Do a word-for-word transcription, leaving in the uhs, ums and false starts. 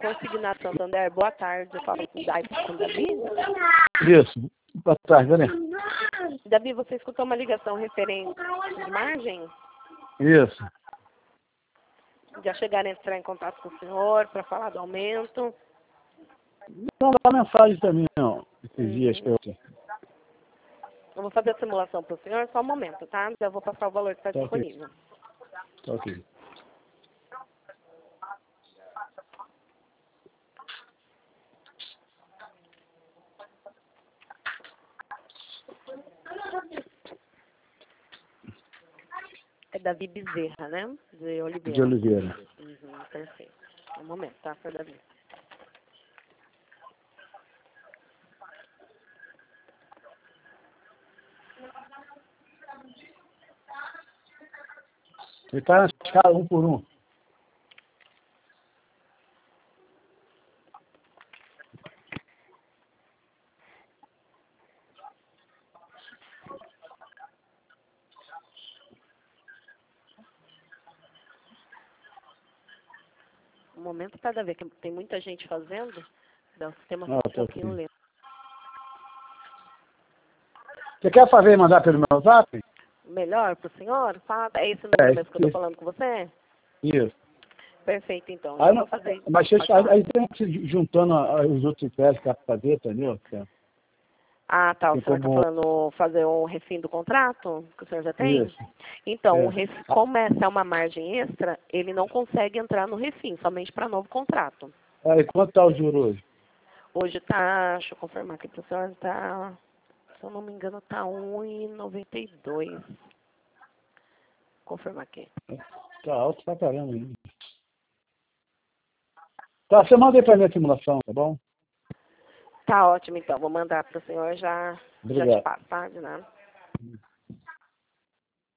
Consignado Santander, boa tarde. Eu falo com o Davi. Com o Davi. Isso. Boa tarde, né? Davi, você escutou uma ligação referente de margem? Isso. Já chegaram a entrar em contato com o senhor para falar do aumento? Não dá mensagem também, não. Esses Uhum. dias que eu... Eu vou fazer a simulação para o senhor, só um momento, tá? Já vou passar o valor que está Tá ok. disponível. Tá ok. É Davi Bezerra, né? De Oliveira. De Oliveira. Uhum, perfeito. Um momento, tá, senhor Davi? Ele tá na escala um por um. Um momento, tá, Davi, que tem muita gente fazendo. O sistema Ah, fica um tá pouquinho ok. lento. Você quer fazer e mandar pelo meu zap? Melhor para o senhor? Fala, é esse número É, mesmo que eu estou isso. falando com você? Isso. Perfeito, então. Já Aí, vou não, fazer. mas vocês, Pode aí, falar. aí tem que ir juntando a- a- os outros testes que dá pra fazer, entendeu? Ah, tá. O Tem senhor está como... falando fazer um refim do contrato que o senhor já tem? Isso. Então, o É. ref... como essa é uma margem extra, ele não consegue entrar no refim, somente para novo contrato. Aí, quanto tá o juro hoje? Hoje tá, deixa eu confirmar aqui para o senhor, tá, se eu não me engano, tá um e noventa e dois. Confirmar aqui. Tá alto pra caramba ainda. Tá, você manda aí pra mim a simulação, tá bom? Tá ótimo, então. Vou mandar para o senhor já, já te Obrigado. passo, tá? De nada.